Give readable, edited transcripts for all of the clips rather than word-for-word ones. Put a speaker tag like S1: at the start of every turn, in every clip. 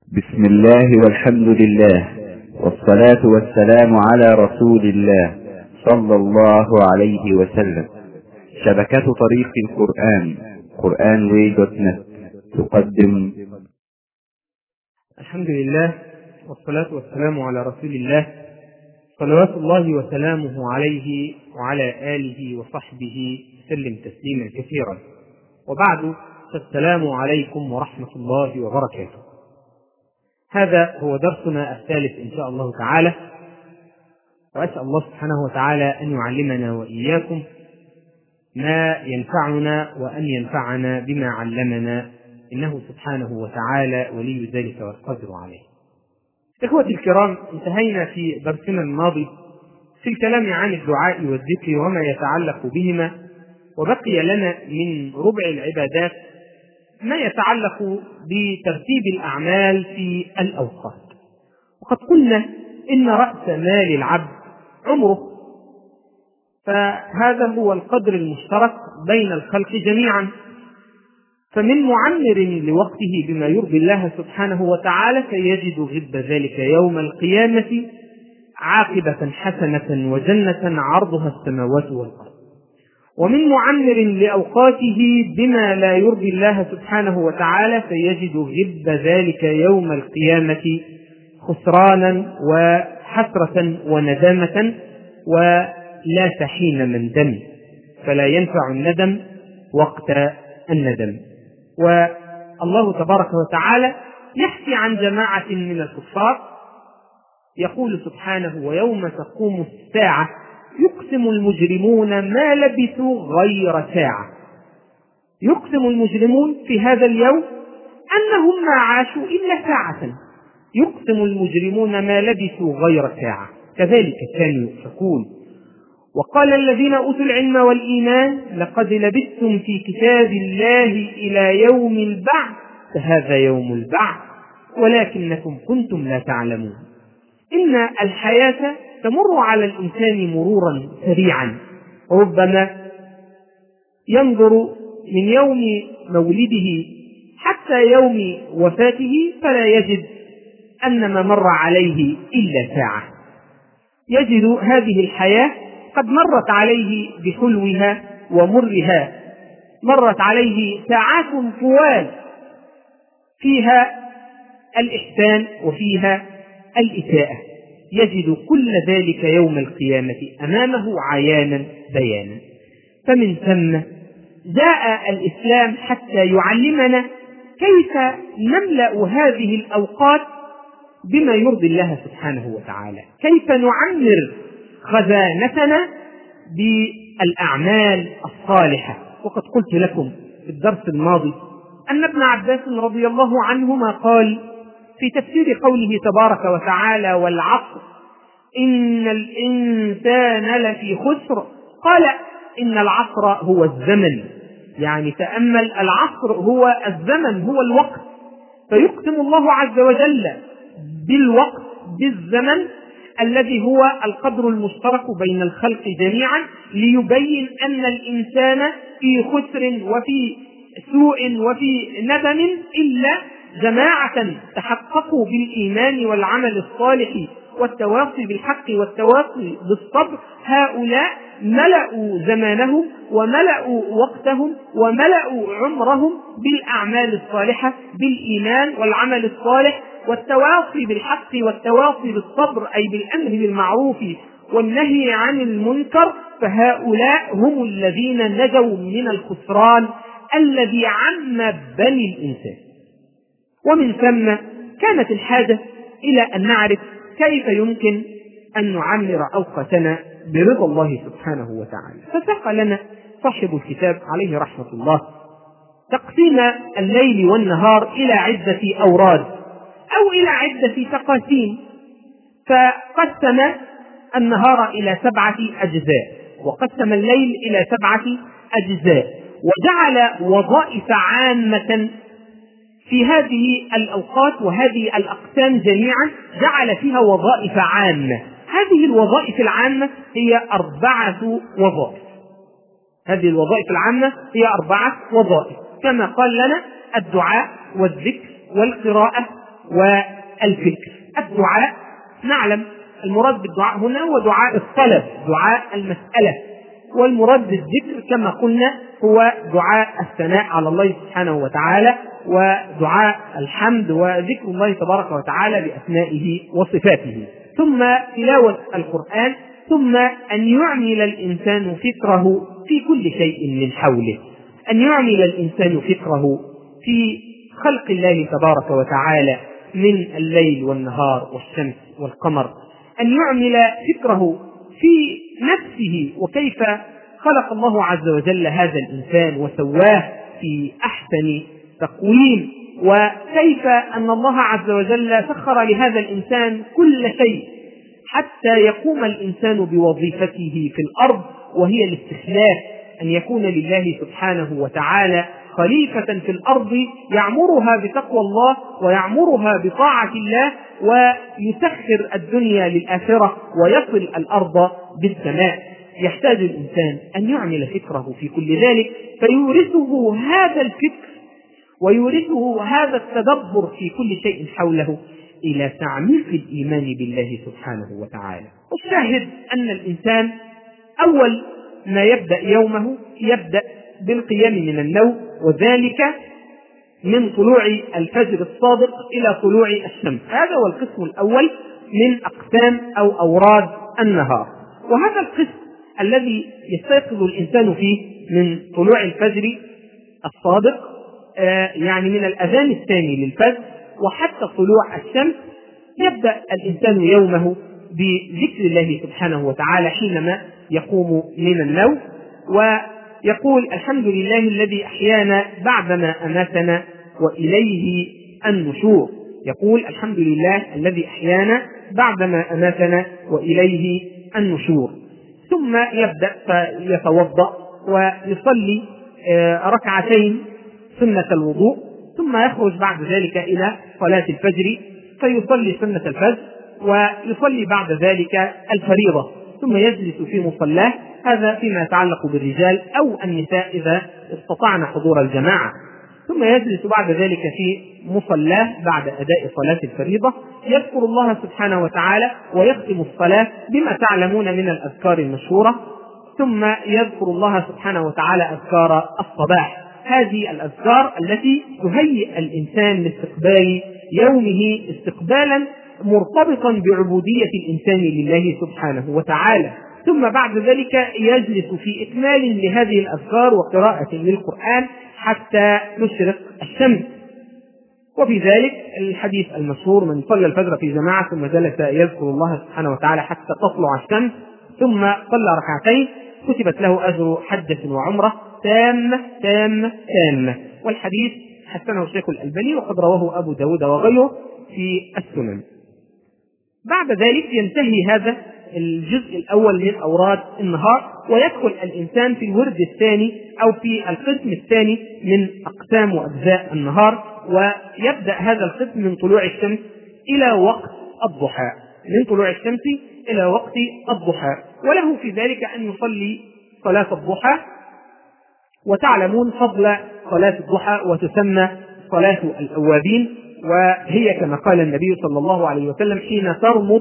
S1: بسم الله والحمد لله والصلاة والسلام على رسول الله صلى الله عليه وسلم. شبكة طريق القرآن قرآنway.net تقدم.
S2: الحمد لله والصلاة والسلام على رسول الله صلوات الله وسلامه عليه وعلى آله وصحبه سلم تسليما كثيرا، وبعد، فالسلام عليكم ورحمة الله وبركاته. هذا هو درسنا الثالث إن شاء الله تعالى، وأسأل الله سبحانه وتعالى أن يعلمنا وإياكم ما ينفعنا وأن ينفعنا بما علمنا، إنه سبحانه وتعالى ولي ذلك والقادر عليه. إخوتي الكرام، انتهينا في درسنا الماضي في الكلام عن الدعاء والذكر وما يتعلق بهما، وبقي لنا من ربع العبادات ما يتعلق بترتيب الأعمال في الأوقات. وقد قلنا إن رأس مال العبد عمره، فهذا هو القدر المشترك بين الخلق جميعا، فمن معمر لوقته بما يرضي الله سبحانه وتعالى فيجد غب ذلك يوم القيامة عاقبة حسنة وجنة عرضها السماوات والأرض، ومن معمر لأوقاته بما لا يرضي الله سبحانه وتعالى فيجد غب ذلك يوم القيامة خسرانا وحسرة وندامة ولا تحين مندم، فلا ينفع الندم وقت الندم. والله تبارك وتعالى يحكي عن جماعة من الكفار يقول سبحانه: ويوم تقوم الساعة يقسم المجرمون ما لبثوا غير ساعة. يقسم المجرمون في هذا اليوم أنهم ما عاشوا إلا ساعة، يقسم المجرمون ما لبثوا غير ساعة، كذلك كانوا يؤفكون. وقال الذين أوتوا العلم والإيمان: لقد لبثتم في كتاب الله إلى يوم البعث، فهذا يوم البعث ولكنكم كنتم لا تعلمون. إن الحياة تمر على الإنسان مرورا سريعا، ربما ينظر من يوم مولده حتى يوم وفاته فلا يجد أن ما مر عليه إلا ساعة، يجد هذه الحياة قد مرت عليه بحلوها ومرها، مرت عليه ساعات طوال فيها الإحسان وفيها الإساءة، يجد كل ذلك يوم القيامة أمامه عيانا بيانا. فمن ثم جاء الإسلام حتى يعلمنا كيف نملأ هذه الأوقات بما يرضي الله سبحانه وتعالى، كيف نعمر خزانتنا بالأعمال الصالحة. وقد قلت لكم في الدرس الماضي أن ابن عباس رضي الله عنهما قال في تفسير قوله تبارك وتعالى: والعصر إن الإنسان لفي خسر، قال: إن العصر هو الزمن، يعني تأمل، العصر هو الزمن، هو الوقت، فيقسم الله عز وجل بالوقت، بالزمن الذي هو القدر المشترك بين الخلق جميعا، ليبين أن الإنسان في خسر وفي سوء وفي ندم إلا جماعة تحققوا بالإيمان والعمل الصالح والتواصي بالحق والتواصي بالصبر. هؤلاء ملأوا زمانهم وملأوا وقتهم وملأوا عمرهم بالأعمال الصالحة، بالإيمان والعمل الصالح والتواصي بالحق والتواصي بالصبر، أي بالأمر بالمعروف والنهي عن المنكر. فهؤلاء هم الذين نجوا من الخسران الذي عم بني الإنسان. ومن ثم كانت الحاجة إلى أن نعرف كيف يمكن أن نعمر أوقاتنا برضا الله سبحانه وتعالى. فساق لنا صاحب الكتاب عليه رحمة الله تقسيم الليل والنهار إلى عدة أوراد أو إلى عدة تقاسيم، فقسم النهار إلى 7 أجزاء وقسم الليل إلى 7 أجزاء، وجعل وظائف عامة في هذه الأوقات وهذه الأقسام جميعا، جعل فيها وظائف عامة. هذه الوظائف العامة هي 4 وظائف. هذه الوظائف العامة هي 4 وظائف، كما قال لنا: الدعاء والذكر والقراءة والفكر. الدعاء نعلم المراد بالدعاء هنا هو دعاء الطلب، دعاء المسألة، والمراد بالذكر كما قلنا هو دعاء الثناء على الله سبحانه وتعالى ودعاء الحمد وذكر الله تبارك وتعالى بأسمائه وصفاته. ثم تلاوة القرآن، ثم أن يعمل الإنسان فكره في كل شيء من حوله، أن يعمل الإنسان فكره في خلق الله تبارك وتعالى من الليل والنهار والشمس والقمر، أن يعمل فكره في نفسه وكيف خلق الله عز وجل هذا الإنسان وسواه في أحسن تقويم، وكيف أن الله عز وجل سخر لهذا الإنسان كل شيء حتى يقوم الإنسان بوظيفته في الأرض، وهي الاستخلاف، أن يكون لله سبحانه وتعالى خليفة في الأرض يعمرها بتقوى الله ويعمرها بطاعة الله، ويسخر الدنيا للآخرة ويصل الأرض بالسماء. يحتاج الإنسان أن يعمل فكره في كل ذلك، فيورثه هذا الفكر ويورثه هذا التدبر في كل شيء حوله إلى تعميق الإيمان بالله سبحانه وتعالى. الشاهد أن الإنسان أول ما يبدأ يومه يبدأ بالقيام من النوم، وذلك من طلوع الفجر الصادق إلى طلوع الشمس. هذا هو القسم الأول من أقسام أو أوراد النهار. وهذا القسم الذي يستيقظ الإنسان فيه من طلوع الفجر الصادق، يعني من الأذان الثاني للفجر وحتى طلوع الشمس، يبدأ الإنسان يومه بذكر الله سبحانه وتعالى حينما يقوم من النوم، ويقول الحمد لله الذي أحيانا بعدما أماتنا وإليه النشور. يقول الحمد لله الذي أحيانا بعدما أماتنا وإليه النشور. ثم يبدأ فيتوضأ ويصلي ركعتين سنة الوضوء، ثم يخرج بعد ذلك إلى صلاة الفجر فيصلي سنة الفجر، ويصلي بعد ذلك الفريضة، ثم يجلس في مصلاه. هذا فيما يتعلق بالرجال أو النساء إذا استطعن حضور الجماعة. ثم يجلس بعد ذلك في مصلاه بعد أداء صلاة الفريضة، يذكر الله سبحانه وتعالى ويختم الصلاة بما تعلمون من الأذكار المشهورة، ثم يذكر الله سبحانه وتعالى أذكار الصباح. هذه الأذكار التي تهيئ الإنسان لاستقبال يومه استقبالا مرتبطا بعبودية الإنسان لله سبحانه وتعالى. ثم بعد ذلك يجلس في إكمال لهذه الأذكار وقراءة للقرآن حتى تشرق الشمس. وفي ذلك الحديث المشهور: من صلى الفجر في جماعة ثم جلس يذكر الله سبحانه وتعالى حتى تطلع الشمس ثم صلى ركعتين كتبت له أجر حجة وعمرة تامة تامة تامة. والحديث حسنه الشيخ الألباني وقد رواه أبو داود وغيره في السنن. بعد ذلك ينتهي هذا الجزء الأول من أوراد النهار، ويدخل الإنسان في الورد الثاني أو في القسم الثاني من أقسام وأجزاء النهار، ويبدأ هذا القسم من طلوع الشمس إلى وقت الضحى، من طلوع الشمس إلى وقت الضحى، وله في ذلك أن يصلي صلاة الضحى. وتعلمون فضل صلاة الضحى وتسمى صلاة الأوابين، وهي كما قال النبي صلى الله عليه وسلم: حين ترمض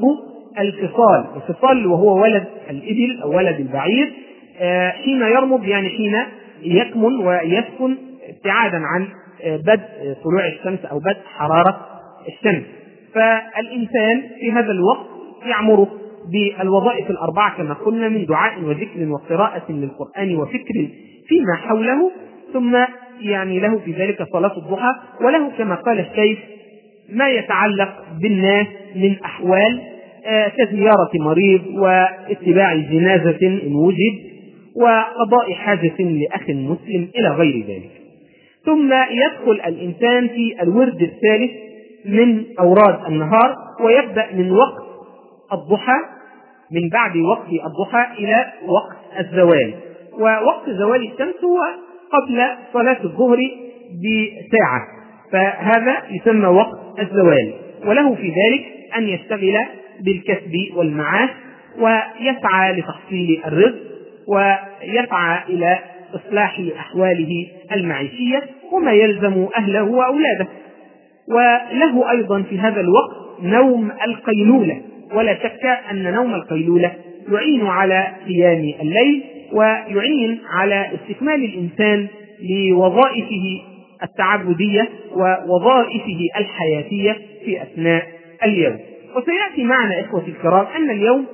S2: الفصال وهو ولد الإبل أو ولد البعير، حين يرمض يعني حين يكمن ويسكن ابتعادا عن بدء طلوع الشمس أو بدء حرارة الشمس. فالإنسان في هذا الوقت يعمر بالوظائف الأربعة كما قلنا من دعاء وذكر وقراءة للقرآن وفكر فيما حوله، ثم يعني له في ذلك صلاة الضحى، وله كما قال الشيخ ما يتعلق بالناس من أحوال كزيارة مريض واتباع جنازة إن وجد وقضاء حاجة لأخ مسلم إلى غير ذلك. ثم يدخل الإنسان في الورد الثالث من أوراد النهار، ويبدأ من وقت الضحى، من بعد وقت الضحى إلى وقت الزوال. ووقت زوال الشمس هو قبل صلاة الظهر بساعة، فهذا يسمى وقت الزوال. وله في ذلك أن يشتغل بالكسب والمعاش ويسعى لتحصيل الرزق ويسعى إلى إصلاح أحواله المعيشية وما يلزم أهله وأولاده. وله أيضا في هذا الوقت نوم القيلولة، ولا شك أن نوم القيلولة يعين على قيام الليل ويعين على استكمال الإنسان لوظائفه التعبدية ووظائفه الحياتية في أثناء اليوم. وسيأتي معنا إخوتي الكرام أن اليوم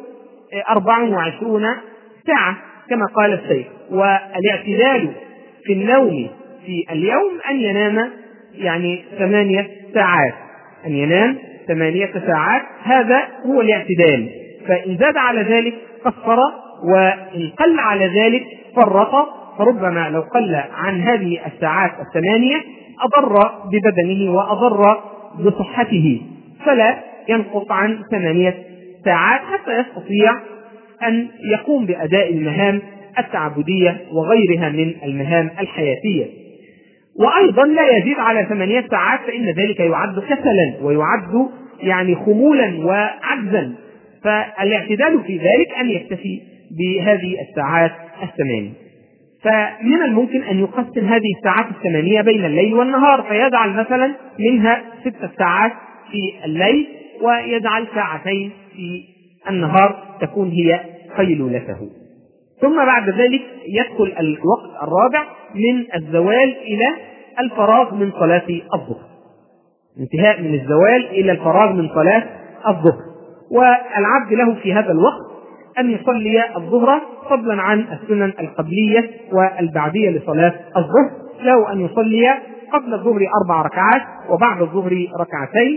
S2: 24 ساعة كما قال الشيخ، والاعتدال في النوم في اليوم أن ينام 8 ساعات، أن ينام 8 ساعات، هذا هو الاعتدال. فإن زاد على ذلك قصر، وإن قل على ذلك فرط، فربما لو قل عن هذه الساعات 8 أضر ببدنه وأضر بصحته، فلا ينقص عن 8 ساعات حتى يستطيع أن يقوم بأداء المهام التعبدية وغيرها من المهام الحياتية. وأيضا لا يزيد على 8 ساعات، فإن ذلك يعد كسلا ويعد خمولا وعجزا، فالاعتدال في ذلك أن يكتفي بهذه الساعات 8. فمن الممكن أن يقسم هذه الساعات 8 بين الليل والنهار، فيجعل مثلا منها 6 ساعات في الليل ويجعل 2 ساعات في النهار تكون هي قيلولته. ثم بعد ذلك يدخل الوقت الرابع من الزوال إلى الفراغ من صلاة الظهر، انتهاء من الزوال إلى الفراغ من صلاة الظهر. والعبد له في هذا الوقت أن يصلي الظهر فضلا عن السنن القبلية والبعدية لصلاة الظهر، له أن يصلي قبل الظهر 4 ركعات وبعد الظهر 2 ركعتين،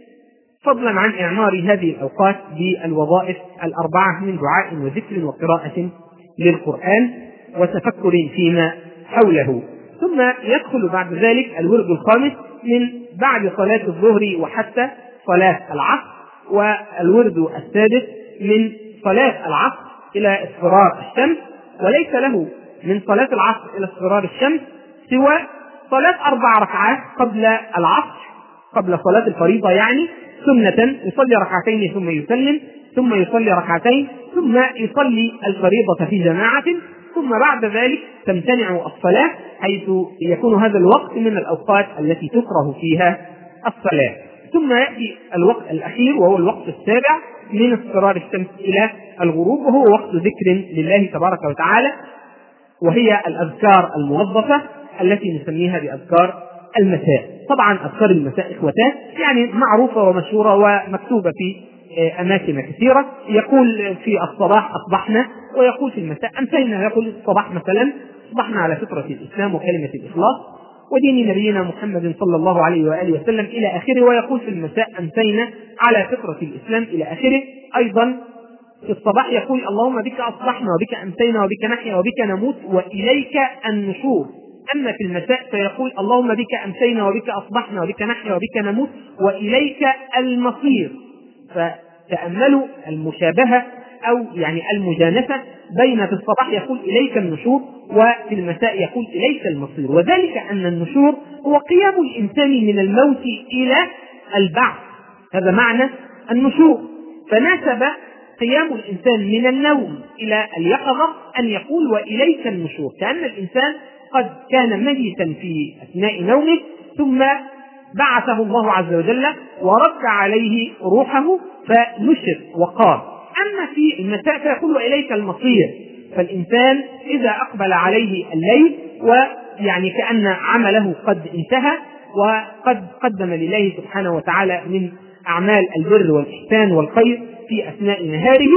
S2: فضلا عن إعمار هذه الأوقات بالوظائف 4 من دعاء وذكر وقراءة للقرآن وتفكر فيما حوله. ثم يدخل بعد ذلك الورد الخامس من بعد صلاة الظهر وحتى صلاة العصر، والورد السادس من صلاة العصر إلى اصفرار الشمس، وليس له من صلاة العصر إلى اصفرار الشمس سوى صلاة 4 ركعات قبل العصر، قبل صلاة الفريضة سنة، يصلي 2 ركعتين ثم يسلم، ثم يصلي 2 ركعتين، ثم يصلي الفريضة في جماعة، ثم بعد ذلك تمتنع الصلاة، حيث يكون هذا الوقت من الأوقات التي تكره فيها الصلاة. ثم يأتي الوقت الأخير وهو الوقت السابع من اصفرار الشمس إلى الغروب، وهو وقت ذكر لله تبارك وتعالى، وهي الأذكار الموظفة التي نسميها بأذكار المساء. طبعا أذكار المساء إخوتان معروفة ومشهورة ومكتوبة في أماكن كثيرة. يقول في الصباح أصبحنا، ويقول في المساء أمسينا. يقول الصباح مثلا أصبحنا على فطرة الإسلام وكلمة الإخلاص ودين نبينا محمد صلى الله عليه وآله وسلم إلى آخره. ويقول في المساء أمسينا على فطرة الإسلام إلى آخره. أيضا في الصباح يقول اللهم بك أصبحنا وبك أمسينا وبك نحيا وبك نموت وإليك النشور. أما في المساء فيقول اللهم بك أمسينا وبك أصبحنا وبك نحيا وبك نموت وإليك المصير. فتأملوا المشابهة أو المجانسة بين في الصباح يقول إليك النشور وفي المساء يقول إليك المصير، وذلك أن النشور هو قيام الإنسان من الموت إلى البعث، هذا معنى النشور. فناسب قيام الإنسان من النوم إلى اليقظة أن يقول وإليك النشور، كأن الإنسان قد كان ميتا في أثناء نومه ثم بعثه الله عز وجل ورد عليه روحه فنشر وقام. أما في المساء فيقول وإليك المصير، فالإنسان إذا أقبل عليه الليل كأن عمله قد انتهى وقد قدم لله سبحانه وتعالى من أعمال البر والإحسان والخير في أثناء نهاره،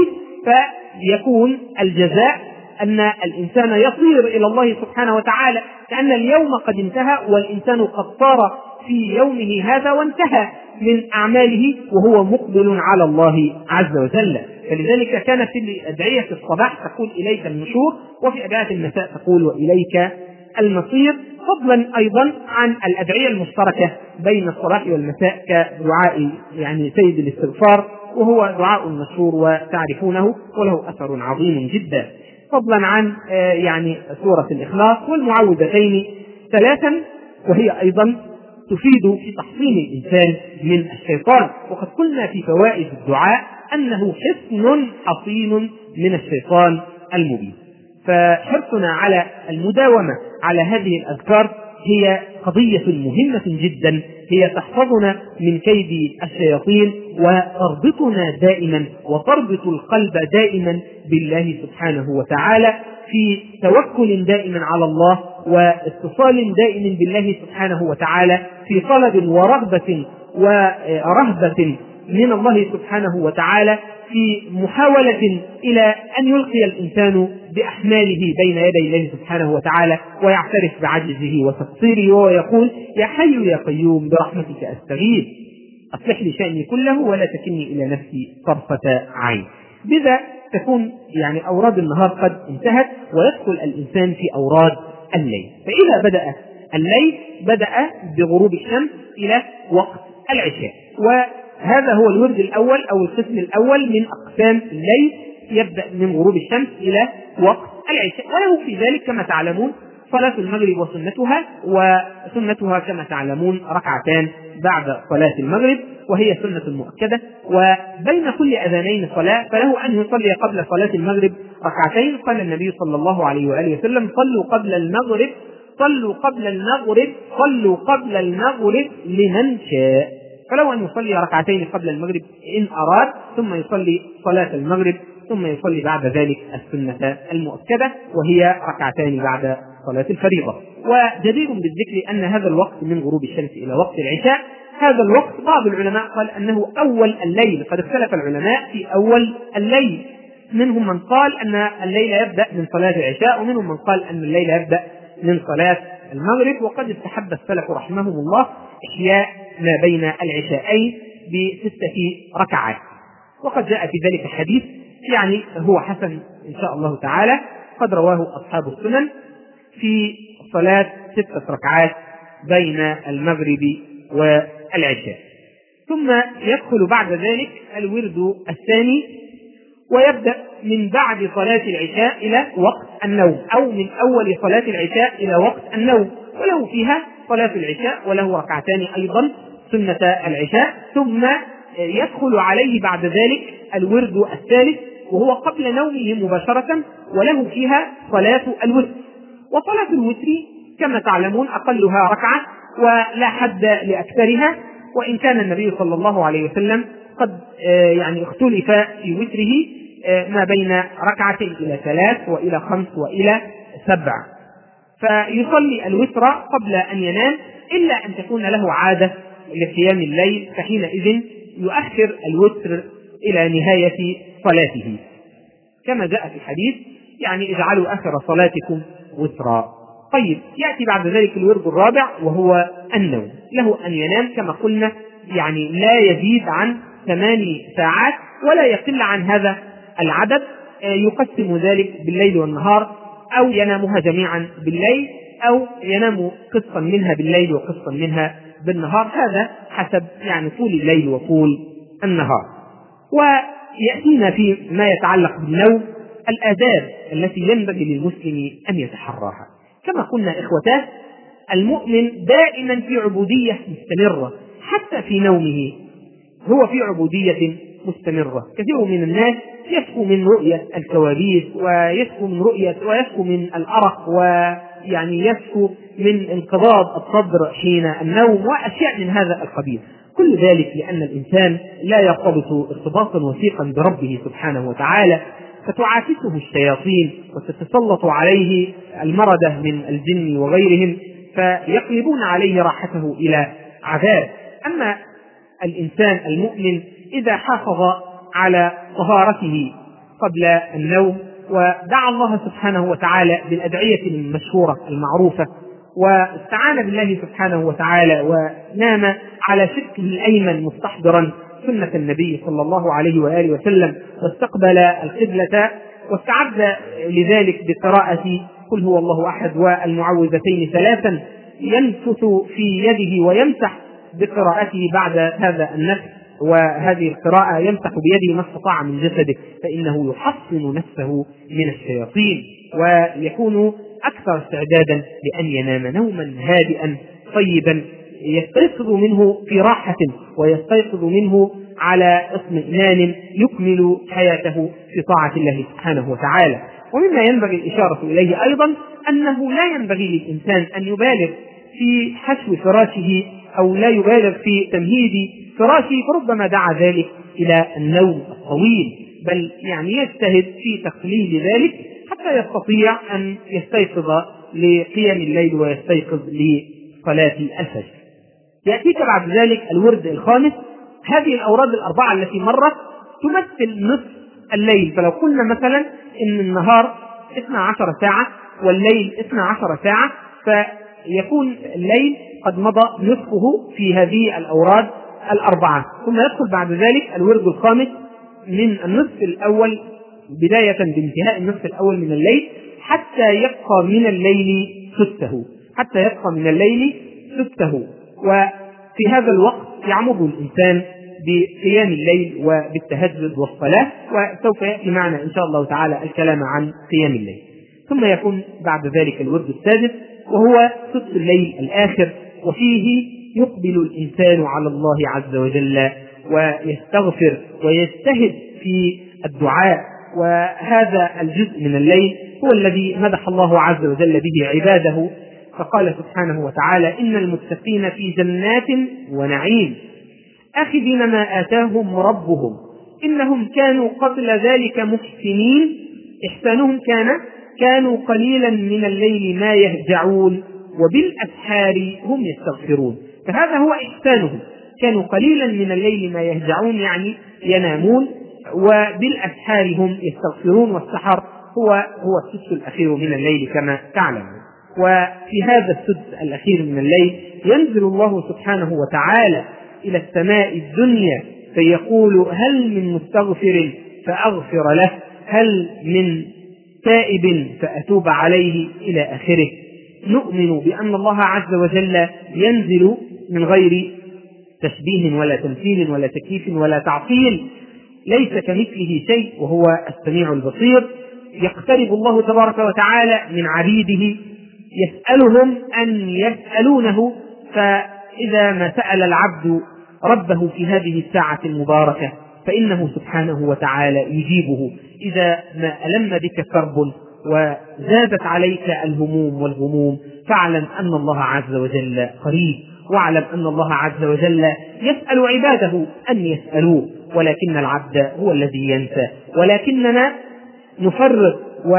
S2: فيكون الجزاء أن الإنسان يصير إلى الله سبحانه وتعالى كأن اليوم قد انتهى والإنسان قد صار في يومه هذا وانتهى من أعماله وهو مقبل على الله عز وجل. فلذلك كانت في أدعية الصباح تقول إليك النشور، وفي أدعية المساء تقول وإليك المصير، فضلا أيضا عن الأدعية المشتركة بين الصباح والمساء كدعاء سيد الاستغفار، وهو دعاء مشهور وتعرفونه وله أثر عظيم جدا، فضلا عن سورة الإخلاص والمعوذتين 3، وهي أيضا تفيد في تحصين الإنسان من الشيطان. وقد قلنا في فوائد الدعاء أنه حصن حصين من الشيطان المبين. فحرصنا على المداومة على هذه الأذكار هي قضية مهمة جدا، هي تحفظنا من كيد الشياطين وتربطنا دائما وتربط القلب دائما بالله سبحانه وتعالى، في توكل دائما على الله واتصال دائم بالله سبحانه وتعالى، في طلب ورغبة ورهبة من الله سبحانه وتعالى، في محاولة إلى أن يلقي الإنسان بأحماله بين يدي الله سبحانه وتعالى ويعترف بعجزه وتقصيره ويقول: يا حي يا قيوم برحمتك أستغيث أصلح لي شأني كله ولا تكلني إلى نفسي طرفة عين. بذا تكون يعني أوراد النهار قد انتهت، ويدخل الإنسان في أوراد الليل. فإذا بدأ الليل بدأ بغروب الشمس إلى وقت العشاء، وهذا هو الورد الأول أو القسم الأول من أقسام الليل، يبدأ من غروب الشمس إلى وقت العشاء. وله في ذلك كما تعلمون صلاة المغرب وسنتها كما تعلمون ركعتان بعد صلاة المغرب، وهي سنة مؤكدة، وبين كل أذانين صلاة، فله أن يصلي قبل صلاة المغرب ركعتين. قال النبي صلى الله عليه وآله وسلم: صلوا قبل المغرب لمن شاء. فلو أن يصلي ركعتين قبل المغرب إن أراد، ثم يصلي صلاة المغرب، ثم يصلي بعد ذلك السنة المؤكدة وهي ركعتان بعد صلاة الفريضة. وجدير بالذكر أن هذا الوقت من غروب الشمس إلى وقت العشاء، هذا الوقت بعض العلماء قال أنه أول الليل، قد اختلف العلماء في أول الليل، منهم من قال أن الليل يبدأ من صلاة العشاء، ومنهم من قال أن الليل يبدأ من صلاة المغرب. وقد استحب السلف رحمهم الله إحياء ما بين العشاءين ب6 ركعات، وقد جاء في ذلك حديث يعني هو حسن إن شاء الله تعالى، قد رواه أصحاب السنن في صلاة 6 ركعات بين المغرب والعشاء. ثم يدخل بعد ذلك الورد الثاني، ويبدأ من بعد صلاة العشاء إلى وقت النوم، أو من أول صلاة العشاء إلى وقت النوم، وله فيها صلاة العشاء وله ركعتان أيضا سنة العشاء. ثم يدخل عليه بعد ذلك الورد الثالث، وهو قبل نومه مباشرة، وله فيها صلاة الوتر. وصلاة الوتر كما تعلمون أقلها ركعة ولا حد لأكثرها، وإن كان النبي صلى الله عليه وسلم قد يعني اختلف في وتره ما بين 2 إلى 3 وإلى 5 وإلى 7، فيصلي الوتر قبل أن ينام، إلا أن تكون له عادة لقيام الليل، فحينئذ يؤخر الوتر إلى نهاية صلاته، كما جاء في الحديث يعني: اجعلوا آخر صلاتكم وترا. طيب، يأتي بعد ذلك الورد الرابع وهو النوم، له أن ينام كما قلنا يعني لا يزيد عن 8 ساعات ولا يقل عن هذا العدد، يقسم ذلك بالليل والنهار، أو ينامها جميعا بالليل، أو ينام قسطا منها بالليل وقسطا منها بالنهار، هذا حسب يعني طول الليل وطول النهار. ويأتينا في ما يتعلق بالنوم الآداب التي ينبغي للمسلم أن يتحراها. كما قلنا إخوتاه، المؤمن دائما في عبودية مستمرة، حتى في نومه هو في عبودية مستمرة. كثير من الناس يشكو من رؤية الكوابيس، ويشكو من الأرق، ويعني يشكو من انقباض الصدر حين النوم وأشياء من هذا القبيل. كل ذلك لأن الإنسان لا يرتبط ارتباطا وثيقا بربه سبحانه وتعالى، فتعاكسه الشياطين وتتسلط عليه المردة من الجن وغيرهم، فيقلبون عليه راحته إلى عذاب. أما الإنسان المؤمن إذا حافظ على طهارته قبل النوم، ودعا الله سبحانه وتعالى بالأدعية المشهورة المعروفة، واستعان بالله سبحانه وتعالى، ونام على شقه الأيمن مستحضرا سنة النبي صلى الله عليه وآله وسلم، واستقبل القبلة، واستعد لذلك بقراءة قل هو الله أحد والمعوذتين 3، ينفث في يده ويمسح بقراءته بعد هذا النفس، وهذه القراءة يمسح بيده ما استطاع من جسده، فإنه يحصن نفسه من الشياطين ويكون أكثر استعدادا لأن ينام نوما هادئا طيبا يستيقظ منه في راحة، ويستيقظ منه على اطمئنان يكمل حياته في طاعة الله سبحانه وتعالى. ومما ينبغي الإشارة إليه أيضا أنه لا ينبغي للإنسان أن يبالغ في حشو فراشه أو لا يبالغ في تمهيد فراشه، فربما دعا ذلك إلى النوم الطويل، بل يعني يجتهد في تقليل ذلك حتى يستطيع أن يستيقظ لقيام الليل ويستيقظ لصلاة الفجر. يأتيك بعد ذلك الورد الخامس. هذه الأوراد الأربعة التي مرت تمثل نصف الليل. فلو قلنا مثلا إن النهار 12 ساعة والليل 12 ساعة، فيكون الليل قد مضى نصفه في هذه الأوراد الأربعة. ثم يدخل بعد ذلك الورد الخامس من النصف الأول بداية بانتهاء النصف الأول من الليل حتى يبقى من الليل سته. وفي هذا الوقت يعمد الإنسان بقيام الليل وبالتهجد والصلاة، وسوف يأتي معنا إن شاء الله تعالى الكلام عن قيام الليل. ثم يكون بعد ذلك الورد السادس وهو ثلث الليل الآخر، وفيه يقبل الإنسان على الله عز وجل ويستغفر ويجتهد في الدعاء. وهذا الجزء من الليل هو الذي مدح الله عز وجل به عباده، فقال سبحانه وتعالى: إن المتقين في جنات ونعيم آخذين ما آتاهم ربهم إنهم كانوا قبل ذلك محسنين. إحسانهم كانوا قليلا من الليل ما يهجعون وبالأسحار هم يستغفرون. فهذا هو إحسانهم، كانوا قليلا من الليل ما يهجعون يعني ينامون، وبالأسحار هم يستغفرون، والسحر هو السدس الأخير من الليل كما تعلمون. وفي هذا السدس الأخير من الليل ينزل الله سبحانه وتعالى إلى السماء الدنيا فيقول: هل من مستغفر فأغفر له، هل من تائب فأتوب عليه، إلى آخره. نؤمن بأن الله عز وجل ينزل من غير تشبيه ولا تمثيل ولا تكييف ولا تعطيل، ليس كمثله شيء وهو السميع البصير. يقترب الله تبارك وتعالى من عبيده يسألهم أن يسألونه، فإذا ما سأل العبد ربه في هذه الساعة المباركة فإنه سبحانه وتعالى يجيبه. إذا ما ألم بك كرب وزادت عليك الهموم والغموم فاعلم أن الله عز وجل قريب، واعلم أن الله عز وجل يسأل عباده أن يسألوه، ولكن العبد هو الذي ينسى، ولكننا نفرط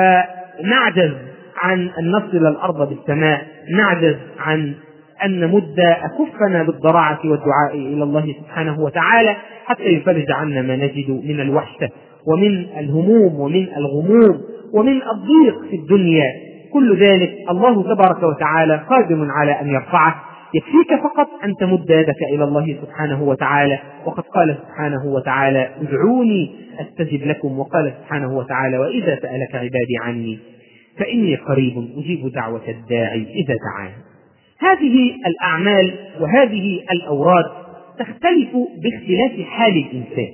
S2: ونعجز عن أن نصل الأرض بالسماء، نعجز عن أن نمد أكفنا بالضراعة والدعاء إلى الله سبحانه وتعالى حتى يفرج عنا ما نجد من الوحشة ومن الهموم ومن الغموم ومن الضيق في الدنيا. كل ذلك الله تبارك وتعالى قادر على أن يرفعه، يكفيك فقط أن تمد يدك إلى الله سبحانه وتعالى. وقد قال سبحانه وتعالى: ادعوني أستجب لكم، وقال سبحانه وتعالى: وإذا سألك عبادي عني فإني قريب أجيب دعوة الداعي إذا دعاني. هذه الأعمال وهذه الأوراد تختلف باختلاف حال الإنسان،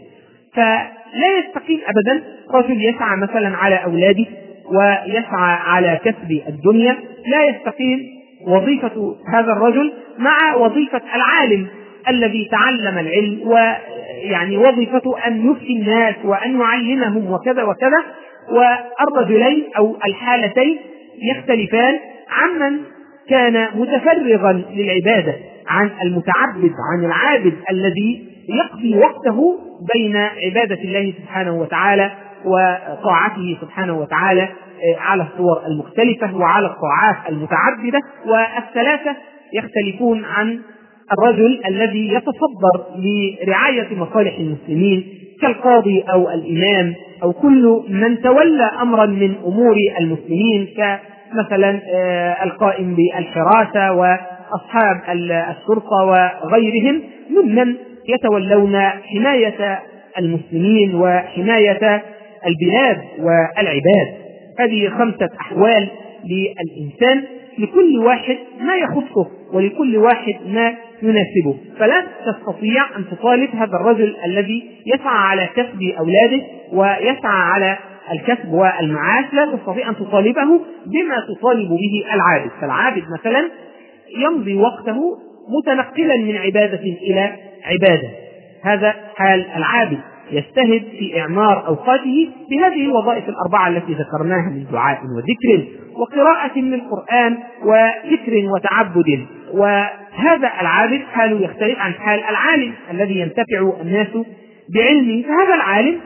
S2: فلا يستقيم أبدا رجل يسعى مثلا على أولاده ويسعى على كسب الدنيا، لا يستقيم وظيفة هذا الرجل مع وظيفة العالم الذي تعلم العلم، ويعني وظيفته أن يفتي الناس وأن يعلمهم وكذا وكذا. والرجلين أو الحالتين يختلفان عمن كان متفرغا للعبادة، عن المتعبد، عن العابد الذي يقضي وقته بين عبادة الله سبحانه وتعالى وطاعته سبحانه وتعالى على الصور المختلفة وعلى الطاعات المتعددة. والثلاثة يختلفون عن الرجل الذي يتصدر لرعاية مصالح المسلمين كالقاضي أو الإمام أو كل من تولى أمرا من أمور المسلمين، كمثلا القائم بالحراسة وأصحاب الشرطة وغيرهم ممن يتولون حماية المسلمين وحماية البلاد والعباد. هذه 5 أحوال للإنسان، لكل واحد ما يخصه ولكل واحد ما يناسبه. فلا تستطيع أن تطالب هذا الرجل الذي يسعى على كسب أولاده ويسعى على الكسب والمعاش، لا تستطيع أن تطالبه بما تطالب به العابد. فالعابد مثلا يمضي وقته متنقلا من عبادة إلى عبادة، هذا حال العابد، يجتهد في إعمار أوقاته بهذه الوظائف ال4 التي ذكرناها من دعاء وذكر وقراءة للقرآن وذكر وتعبد وهذا العابد حاله يختلف عن حال العالم الذي ينتفع الناس بعلمه. فهذا العالم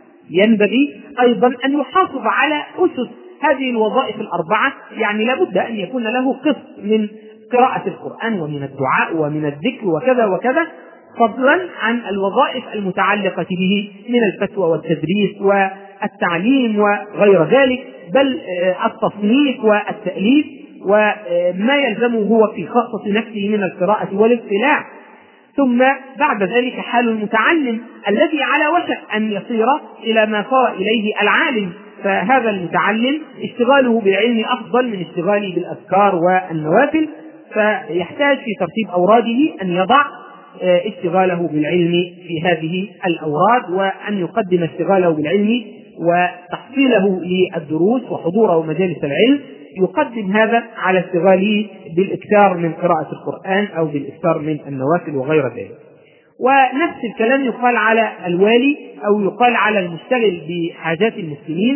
S2: ينبغي أيضا أن يحافظ على أسس هذه الوظائف الأربعة، يعني لابد أن يكون له قسط من قراءة القرآن ومن الدعاء ومن الذكر وكذا وكذا، فضلا عن الوظائف المتعلقة به من الفتوى والتدريس والتعليم وغير ذلك، بل التصنيف والتأليف وما يلزمه هو في خاصة نفسه من القراءة والاطلاع. ثم بعد ذلك حال المتعلم الذي على وشك أن يصير إلى ما صار إليه العالم، فهذا المتعلم اشتغاله بالعلم أفضل من اشتغاله بالأذكار والنوافل، فيحتاج في ترتيب أوراده أن يضع اشتغاله بالعلم في هذه الأوراد، وأن يقدم اشتغاله بالعلم وتحصيله للدروس وحضوره مجالس العلم، يقدم هذا على اشتغاله بالإكثار من قراءة القرآن أو بالإكثار من النوافل وغير ذلك. ونفس الكلام يقال على الوالي أو يقال على المشتغل بحاجات المسلمين،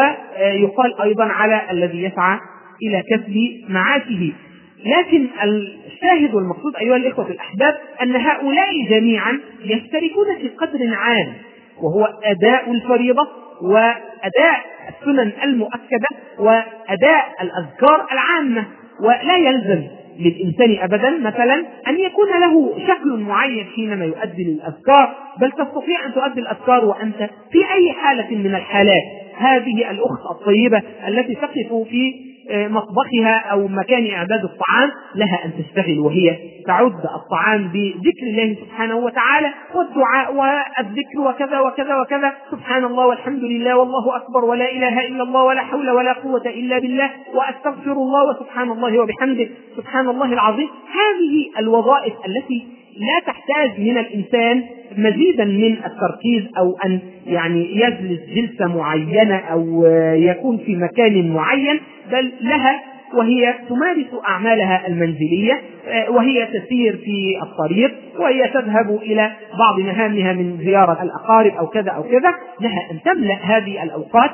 S2: ويقال أيضا على الذي يسعى إلى كسب معاشه. لكن الشاهد والمقصود أيها الإخوة الأحباب أن هؤلاء جميعا يشتركون في قدر عام، وهو أداء الفريضة وأداء السنن المؤكدة وأداء الأذكار العامة. ولا يلزم للإنسان أبدا مثلا أن يكون له شكل معين حينما يؤدي الأذكار، بل تستطيع أن تؤدي الأذكار وأنت في أي حالة من الحالات. هذه الأخت الطيبة التي تقف في مطبخها أو مكان إعداد الطعام لها أن تشتغل وهي تعد الطعام بذكر الله سبحانه وتعالى والدعاء والذكر وكذا وكذا وكذا، سبحان الله والحمد لله والله أكبر ولا إله إلا الله ولا حول ولا قوة إلا بالله وأستغفر الله وسبحان الله وبحمده سبحان الله العظيم. هذه الوظائف التي لا تحتاج من الإنسان مزيدا من التركيز أو أن يعني يجلس جلسة معينة أو يكون في مكان معين، بل لها وهي تمارس أعمالها المنزلية، وهي تسير في الطريق، وهي تذهب إلى بعض مهامها من زيارة الأقارب أو كذا أو كذا، لها أن تملأ هذه الأوقات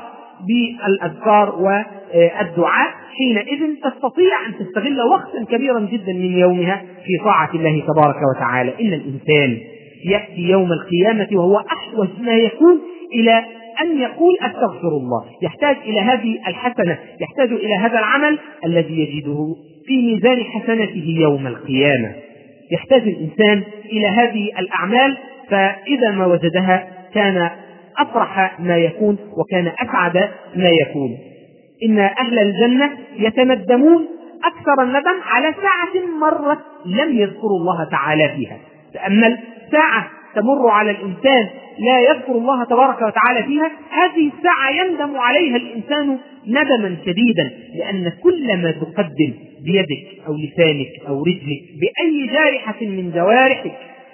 S2: بالأذكار والدعاء. حينئذ تستطيع أن تستغل وقتا كبيرا جدا من يومها في طاعة الله تبارك وتعالى. إن الإنسان يأتي يوم القيامة وهو أحوج ما يكون إلى أن يقول أستغفر الله، يحتاج إلى هذه الحسنة، يحتاج إلى هذا العمل الذي يجده في ميزان حسنته يوم القيامة. يحتاج الإنسان إلى هذه الأعمال، فإذا ما وجدها كان أفرح ما يكون وكان أسعد ما يكون. إن أهل الجنة يتندمون أكثر الندم على ساعة مرت لم يذكروا الله تعالى فيها. تأمل ساعة تمر على الإنسان لا يذكر الله تبارك وتعالى فيها، هذه الساعة يندم عليها الإنسان ندما شديدا، لأن كل ما تقدم بيدك أو لسانك أو رجلك بأي جارحة من جوارحك،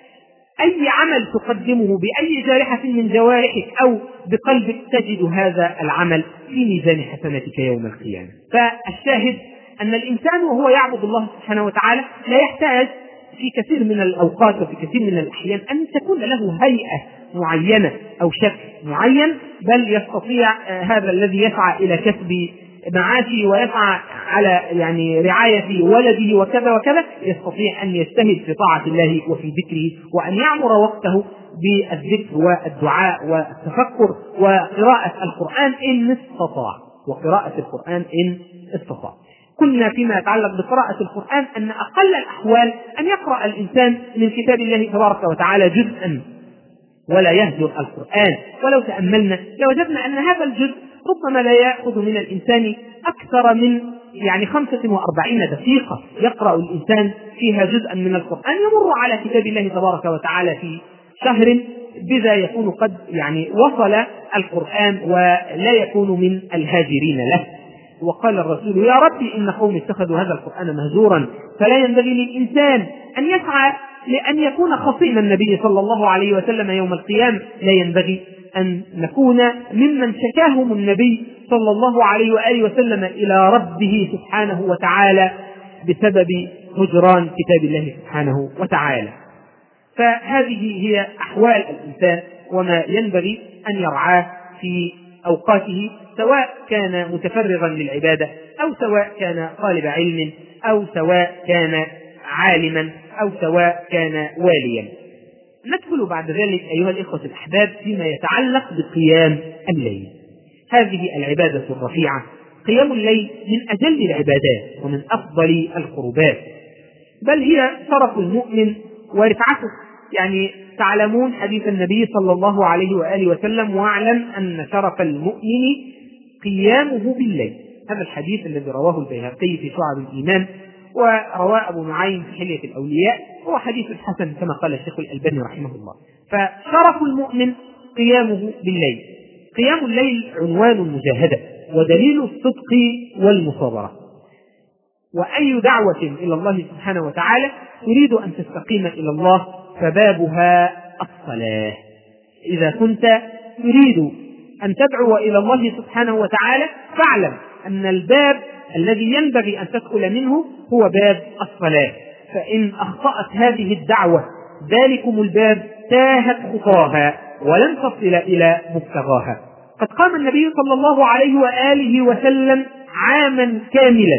S2: أي عمل تقدمه بأي جارحة من جوارحك أو بقلبك، تجد هذا العمل في ميزان حسناتك يوم القيامة. فالشاهد أن الإنسان وهو يعبد الله سبحانه وتعالى لا يحتاج في كثير من الأوقات وفي كثير من الأحيان أن تكون له هيئة معينة أو شكل معين، بل يستطيع هذا الذي يسعى إلى كسب معاشه ويسعى على يعني رعاية ولده وكذا وكذا، يستطيع أن يجتهد في طاعة الله وفي ذكره، وأن يعمر وقته بالذكر والدعاء والتفكر وقراءة القرآن إن استطاع، وقراءة القرآن إن استطاع. قلنا فيما يتعلق بقراءة القرآن أن أقل الأحوال أن يقرأ الإنسان من كتاب الله تبارك وتعالى جزءا ولا يهجر القرآن. ولو تأملنا لوجدنا أن هذا الجزء ربما لا يأخذ من الإنسان أكثر من 45 دقيقة يقرأ الإنسان فيها جزءا من القرآن، يمر على كتاب الله تبارك وتعالى في شهر، بذا يكون قد وصل القرآن ولا يكون من الهاجرين له. وقال الرسول: يا ربي إن قوم اتخذوا هذا القرآن مهجورا. فلا ينبغي للإنسان أن يسعى لأن يكون خصيم النبي صلى الله عليه وسلم يوم القيامة، لا ينبغي أن نكون ممن شكاهم النبي صلى الله عليه وآله وسلم إلى ربه سبحانه وتعالى بسبب هجران كتاب الله سبحانه وتعالى. فهذه هي أحوال الإنسان وما ينبغي أن يرعاه في أوقاته، سواء كان متفرغا للعبادة أو سواء كان طالب علم أو سواء كان عالما أو سواء كان واليا. ندخل بعد ذلك أيها الإخوة الأحباب فيما يتعلق بقيام الليل. هذه العبادة الرفيعة، قيام الليل من أجل العبادات ومن أفضل القربات، بل هي شرف المؤمن ورفعته. يعني تعلمون حديث النبي صلى الله عليه وآله وسلم: واعلم أن شرف المؤمن قيامه بالليل. هذا الحديث الذي رواه البيهقي في شعب الإيمان، ورواه أبو نعيم في حلية الأولياء، هو حديث حسن كما قال الشيخ الألباني رحمه الله. فشرف المؤمن قيامه بالليل. قيام الليل عنوان المجاهدة ودليل الصدق والمصابرة. وأي دعوة إلى الله سبحانه وتعالى تريد أن تستقيم إلى الله فبابها الصلاة. إذا كنت تريد أن تدعو إلى الله سبحانه وتعالى فاعلم أن الباب الذي ينبغي أن تدخل منه هو باب الصلاة، فإن أخطأت هذه الدعوة ذلكم الباب تاهت خطاها ولن تصل إلى مبتغاها. قد قام النبي صلى الله عليه وآله وسلم عاما كاملا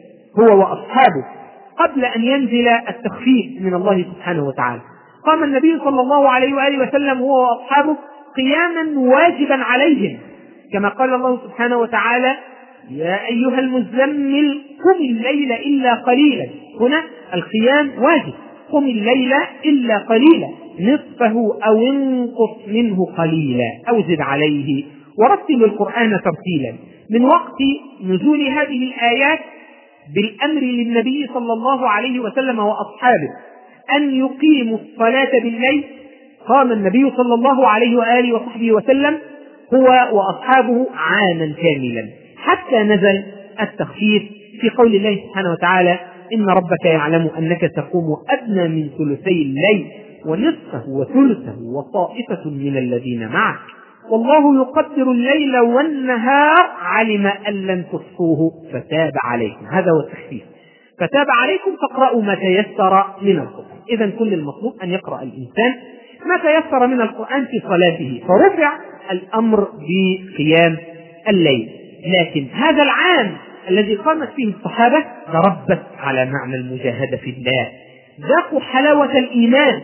S2: هو وأصحابه قبل أن ينزل التخفيف من الله سبحانه وتعالى. قام النبي صلى الله عليه وآله وسلم هو وأصحابه قياما واجبا عليهم، كما قال الله سبحانه وتعالى: يا أيها المزمل قم الليل إلا قليلا. هنا القيام واجب، قم الليل إلا قليلا نصفه أو انقص منه قليلا أو زد عليه ورتل القرآن ترتيلا. من وقت نزول هذه الآيات بالأمر للنبي صلى الله عليه وسلم وأصحابه أن يقيموا الصلاة بالليل، قام النبي صلى الله عليه وآله وصحبه وسلم هو وأصحابه عاما كاملا حتى نزل التخفيف في قول الله سبحانه وتعالى: إن ربك يعلم أنك تقوم أدنى من ثلثي الليل ونصفه وثلثه وطائفة من الذين معك والله يقدر الليل والنهار علم أن لن تحصوه فتاب عليكم. هذا هو التخفيف، فتاب عليكم فاقرأوا ما تيسر من القرآن. إذن كل المطلوب أن يقرأ الإنسان ما تيسر من القرآن في صلاته، فرفع الأمر بقيام الليل. لكن هذا العام الذي قامت فيه الصحابة تربت على معنى المجاهدة في الله، ذاقوا حلاوة الإيمان.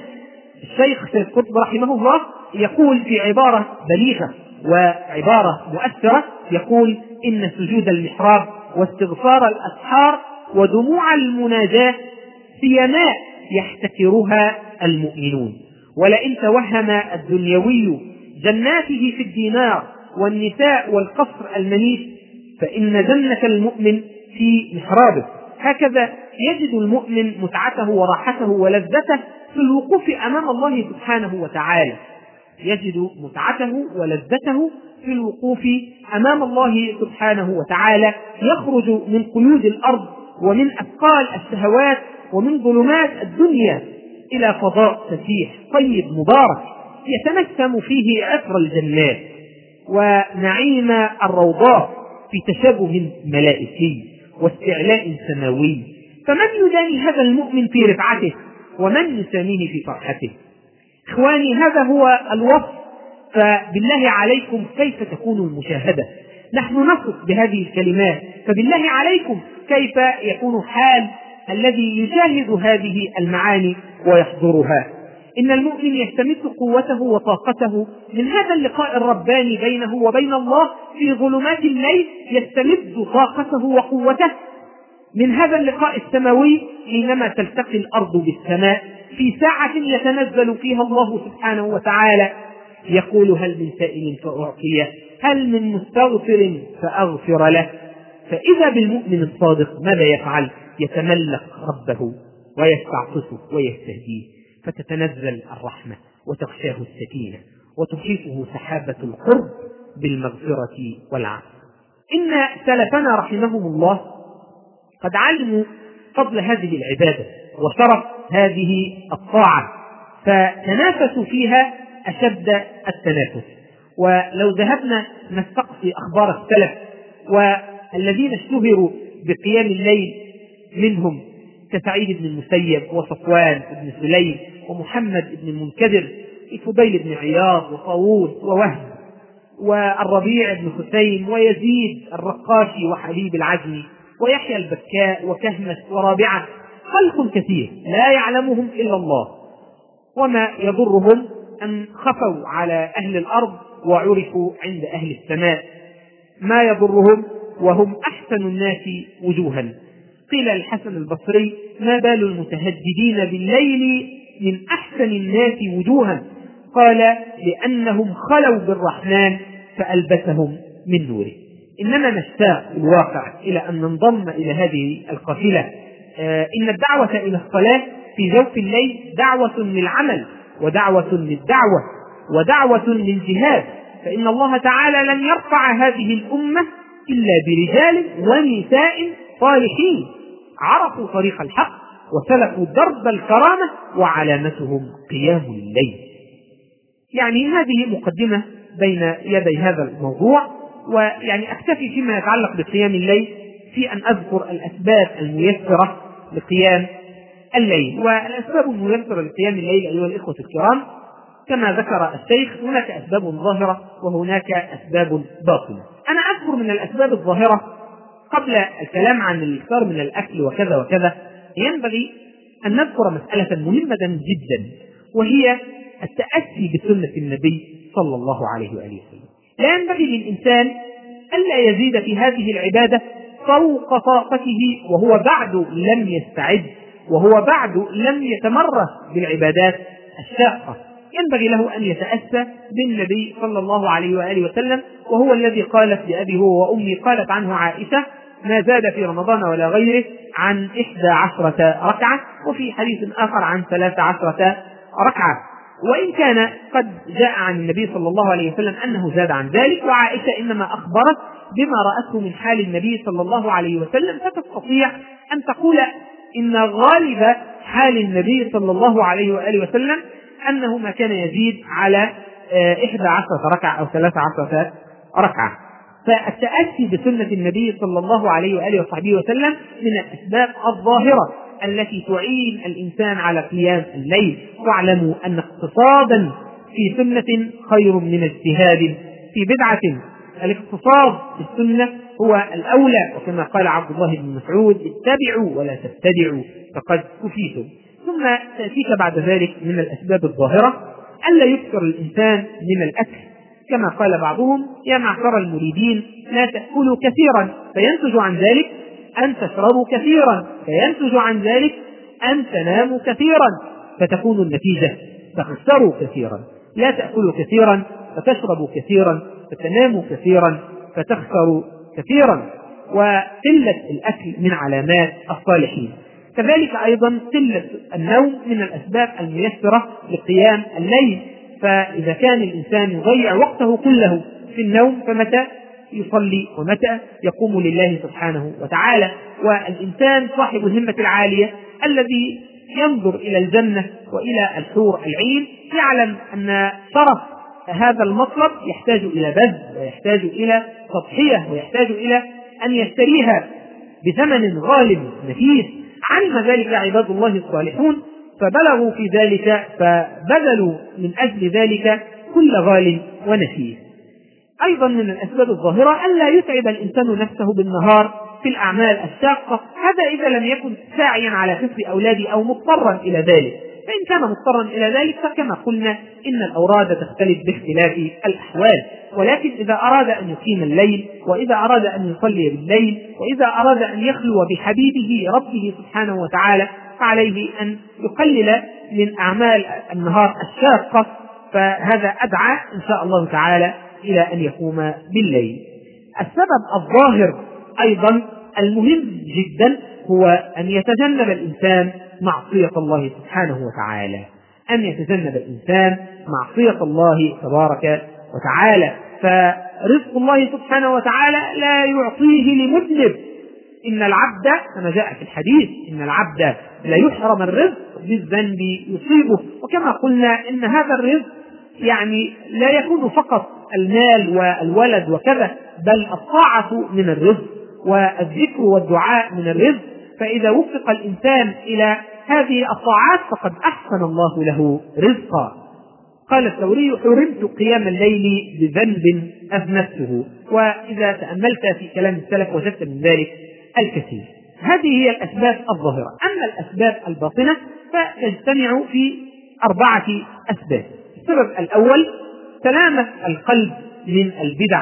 S2: الشيخ سيد قطب رحمه الله يقول في عبارة بليغة وعبارة مؤثرة، يقول: إن سجود المحراب واستغفار الأسحار ودموع المناجاة سيماء يحتكرها المؤمنون، ولئن توهم الدنيوي جناته في الدينار والنساء والقصر المنيف فإن جنة المؤمن في محرابه. هكذا يجد المؤمن متعته وراحته ولذته في الوقوف أمام الله سبحانه وتعالى، يجد متعته ولذته في الوقوف أمام الله سبحانه وتعالى، يخرج من قيود الأرض ومن أثقال الشهوات ومن ظلمات الدنيا إلى فضاء فسيح طيب مبارك يتنسم فيه عطر الجنات ونعيم الروضات في تشابه ملائكي واستعلاء سماوي. فمن يداني هذا المؤمن في رفعته ومن يساميه في فرحته؟ إخواني، هذا هو الوصف. فبالله عليكم كيف تكون المشاهدة؟ نحن نصف بهذه الكلمات، فبالله عليكم كيف يكون حال الذي يشاهد هذه المعاني ويحضرها؟ إن المؤمن يستمد قوته وطاقته من هذا اللقاء الرباني بينه وبين الله في ظلمات الليل، يستمد طاقته وقوته من هذا اللقاء السماوي حينما تلتقي الأرض بالسماء في ساعة يتنزل فيها الله سبحانه وتعالى يقول: هل من سائل فأعطيه، هل من مستغفر فأغفر له. فإذا بالمؤمن الصادق ماذا يفعل؟ يتملك ربه ويستعطفه ويستهديه، فتتنزل الرحمة وتغشاه السكينة وتحيطه سحابة القرب بالمغفرة والعفو. إن سلفنا رحمهم الله قد علموا فضل هذه العبادة وشرف هذه الطاعة، فتنافسوا فيها أشد التنافس. ولو ذهبنا نستقصي أخبار السلف والذين اشتهروا بقيام الليل منهم كسعيد بن المسيب وصفوان بن سليم ومحمد بن المنكدر وفضيل بن عياض وطاووس ووهب والربيع بن حسين ويزيد الرقاشي وحبيب العجمي ويحيى البكاء وكهمس ورابعة، خلق كثير لا يعلمهم إلا الله، وما يضرهم أن خفوا على أهل الأرض وعرفوا عند أهل السماء، ما يضرهم وهم أحسن الناس وجوها. قيل الحسن البصري: ما بال المتهجدين بالليل من أحسن الناس وجوها؟ قال: لأنهم خلوا بالرحمن فألبسهم من نوره. إننا نشتاق الواقع إلى أن ننضم إلى هذه القافلة. إن الدعوة إلى الصلاة في جوف الليل دعوة للعمل، ودعوة للدعوة، ودعوة للجهاد، فإن الله تعالى لن يرفع هذه الأمة إلا برجال ونساء صالحين عرفوا طريق الحق وسلكوا درب الكرامة وعلامتهم قيام الليل. يعني هذه مقدمة بين يدي هذا الموضوع، ويعني أكتفي فيما يتعلق بقيام الليل في أن أذكر الأسباب الميسرة لقيام الليل. والأسباب الميسرة لقيام الليل أيها الإخوة الكرام كما ذكر الشيخ هناك أسباب ظاهرة وهناك أسباب باطنة. أنا أذكر من الأسباب الظاهرة قبل الكلام عن الإكثار من الأكل وكذا وكذا. ينبغي أن نذكر مسألة مهمة جدا، وهي التأسي بسنة النبي صلى الله عليه وآله وسلم. لا ينبغي للإنسان ألا يزيد في هذه العبادة فوق طاقته وهو بعد لم يستعد، وهو بعد لم يتمرس بالعبادات الشاقة. ينبغي له أن يتأسى بالنبي صلى الله عليه وآله وسلم، وهو الذي قالت لأبي هو وأمي، قالت عنه عائشة: ما زاد في رمضان ولا غيره عن 11 ركعة، وفي حديث آخر عن 13 ركعة. وإن كان قد جاء عن النبي صلى الله عليه وسلم أنه زاد عن ذلك، وعائشة إنما أخبرت بما رأته من حال النبي صلى الله عليه وسلم، فتستطيع أن تقول إن غالب حال النبي صلى الله عليه وآله وسلم أنه ما كان يزيد على 11 ركعة أو 13 ركعة. فالتأسي بسنة النبي صلى الله عليه وآله وصحبه وسلم من الأسباب الظاهرة التي تعين الإنسان على قيام الليل. واعلموا أن اقتصادا في سنة خير من اجتهاد في بدعة. الاقتصاد في السنة هو الأولى، وكما قال عبد الله بن مسعود: اتبعوا ولا تبتدعوا فقد كفيتم. ثم تأتيك بعد ذلك من الأسباب الظاهرة ألا يكثر الإنسان من الأكل، كما قال بعضهم: يا معشر المريدين لا تأكلوا كثيرا فينتج عن ذلك أن تشربوا كثيرا، فينتج عن ذلك أن تناموا كثيرا، فتكون النتيجة تخسروا كثيرا. لا تأكلوا كثيرا فتشربوا كثيرا فتناموا كثيرا فتخسروا كثيرا. وقلة الأكل من علامات الصالحين. كذلك أيضا قلة النوم من الأسباب الميسرة لقيام الليل. فإذا كان الإنسان يضيع وقته كله في النوم فمتى يصلي ومتى يقوم لله سبحانه وتعالى؟ والإنسان صاحب الهمة العالية الذي ينظر إلى الجنة وإلى الحور العين يعلم أن شرف هذا المطلب يحتاج إلى بذل، ويحتاج إلى تضحية، ويحتاج إلى أن يشتريها بثمن غالب نفيس. علم ذلك عباد الله الصالحون فبلغوا في ذلك، فبذلوا من أجل ذلك كل غال ونفيس. أيضا من الأسباب الظاهرة ألا يتعب الإنسان نفسه بالنهار في الأعمال الشاقة، هذا إذا لم يكن ساعيا على حفظ أولاده أو مضطرا إلى ذلك. فإن كان مضطرا إلى ذلك فكما قلنا إن الأوراد تختلف باختلاف الأحوال. ولكن إذا أراد أن يقيم الليل، وإذا أراد أن يصلي بالليل، وإذا أراد أن يخلو بحبيبه ربه سبحانه وتعالى، فعليه أن يقلل من أعمال النهار الشاقة، فهذا أدعى إن شاء الله تعالى إلى أن يقوم بالليل. السبب الظاهر أيضا المهم جدا هو أن يتجنب الإنسان معصية الله سبحانه وتعالى، أن يتجنب الإنسان معصية الله تبارك وتعالى. فرزق الله سبحانه وتعالى لا يعطيه لمذنب. إن العبد كما جاء في الحديث إن العبد لا يحرم الرزق بالذنب يصيبه. وكما قلنا إن هذا الرزق يعني لا يكون فقط المال والولد وكذا، بل الطاعة من الرزق والذكر والدعاء من الرزق. فإذا وفق الإنسان إلى هذه الطاعات فقد أحسن الله له رزقا. قال الثوري: حرمت قيام الليل بذنب أذنبته. وإذا تأملت في كلام السلف وجدت من ذلك الكثير. هذه هي الأسباب الظاهرة. أما الأسباب الباطنة فتجتمع في 4 أسباب. السبب الأول سلامة القلب من البدع،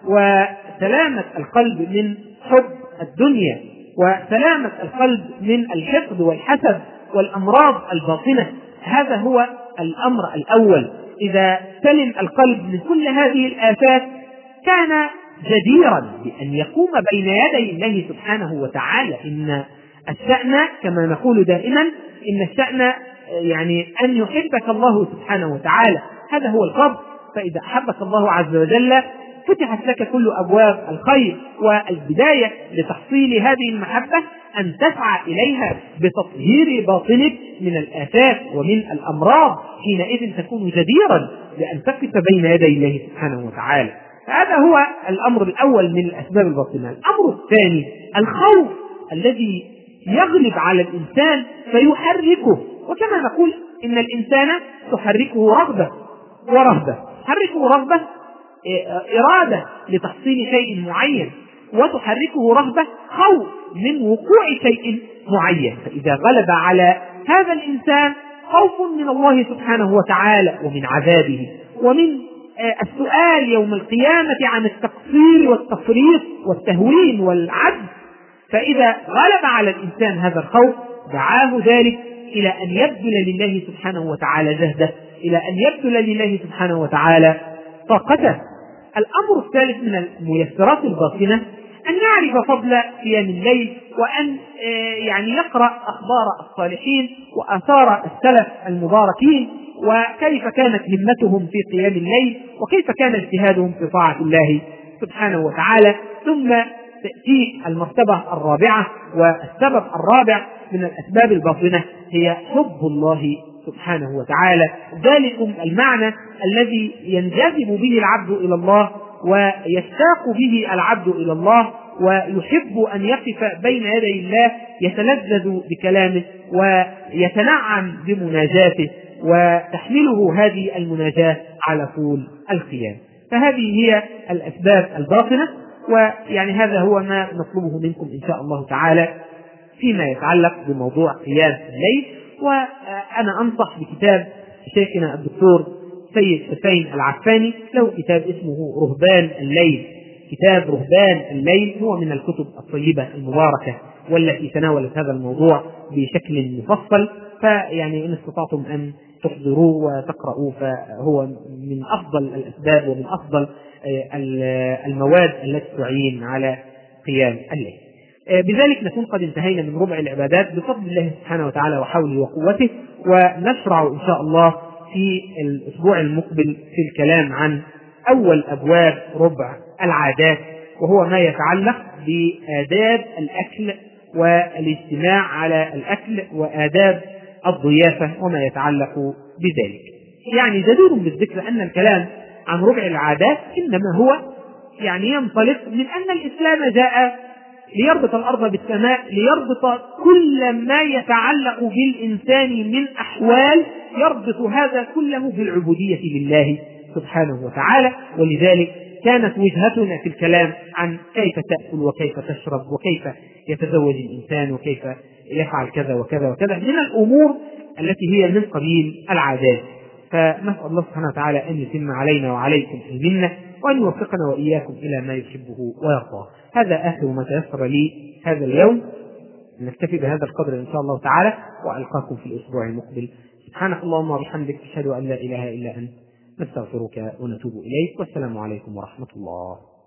S2: وسلامة القلب من حب الدنيا، وسلامة القلب من الحقد والحسد والأمراض الباطنة. هذا هو الأمر الأول. إذا سلم القلب من كل هذه الآفات كان جديرا بأن يقوم بين يدي الله سبحانه وتعالى. إن الشأن كما نقول دائما إن الشأن يعني أن يحبك الله سبحانه وتعالى، هذا هو الفضل. فإذا أحبك الله عز وجل فتحت لك كل أبواب الخير، والبداية لتحصيل هذه المحبة أن تسعى إليها بتطهير باطنك من الآفات ومن الأمراض. حينئذ تكون جديرا بأن تقف بين يدي الله سبحانه وتعالى. هذا هو الأمر الأول من الأسباب الباطنة. الأمر الثاني الخوف الذي يغلب على الإنسان فيحركه، وكما نقول إن الإنسان تحركه رغبة ورهبة. تحركه رغبة إرادة لتحصيل شيء معين، وتحركه رهبة خوف من وقوع شيء معين. فإذا غلب على هذا الإنسان خوف من الله سبحانه وتعالى ومن عذابه ومن السؤال يوم القيامة عن التقصير والتفريط والتهوين والعجز، فإذا غلب على الإنسان هذا الخوف دعاه ذلك إلى أن يبذل لله سبحانه وتعالى جهده، إلى أن يبذل لله سبحانه وتعالى طاقته. الأمر الثالث من الميسرات الباطنة أن يعرف فضل قيام الليل، وأن يعني يقرأ أخبار الصالحين وآثار السلف المباركين، وكيف كانت همتهم في قيام الليل، وكيف كان اجتهادهم في طاعة الله سبحانه وتعالى. ثم تأتي المرتبة الرابعة والسبب الرابع من الأسباب الباطنة هي حب الله سبحانه وتعالى. ذلكم المعنى الذي ينجذب به العبد إلى الله ويشتاق به العبد إلى الله، ويحب أن يقف بين يدي الله يتلذذ بكلامه ويتنعم بمناجاته، وتحمله هذه المناجاة على طول القيام. فهذه هي الأسباب الباطنة، ويعني هذا هو ما نطلبه منكم إن شاء الله تعالى فيما يتعلق بموضوع قيام الليل. وأنا أنصح بكتاب شيخنا الدكتور سيد حسين العفاني، له كتاب اسمه رهبان الليل. كتاب رهبان الليل هو من الكتب الطيبة المباركة والتي تناولت هذا الموضوع بشكل مفصل، فيعني إن استطعتم أن تحضروه وتقرأوه فهو من أفضل الأسباب ومن أفضل المواد التي تعين على قيام الليل. بذلك نكون قد انتهينا من ربع العبادات بفضل الله سبحانه وتعالى وحوله وقوته، ونشرع إن شاء الله في الأسبوع المقبل في الكلام عن أول أبواب ربع العادات، وهو ما يتعلق بآداب الأكل والاجتماع على الأكل وآداب الضيافة وما يتعلق بذلك. يعني جدير بالذكر أن الكلام عن ربع العادات إنما هو يعني ينطلق من أن الإسلام جاء ليربط الأرض بالسماء، ليربط كل ما يتعلق بالإنسان من أحوال، يربط هذا كله بالعبودية لله سبحانه وتعالى. ولذلك كانت وجهتنا في الكلام عن كيف تأكل وكيف تشرب وكيف يتزوج الإنسان وكيف يفعل كذا وكذا وكذا من الأمور التي هي من قبيل العادات. فنسأل الله سبحانه وتعالى أن يتم علينا وعليكم المنة، وأن يوفقنا وإياكم إلى ما يحبه ويرضاه. هذا آخر ما تيسر لي هذا اليوم، نكتفي بهذا القدر إن شاء الله تعالى، وألقاكم في الأسبوع المقبل. سبحانك اللهم وبحمدك، أشهد أن لا إله إلا أنت، نستغفرك ونتوب إليك، والسلام عليكم ورحمة الله.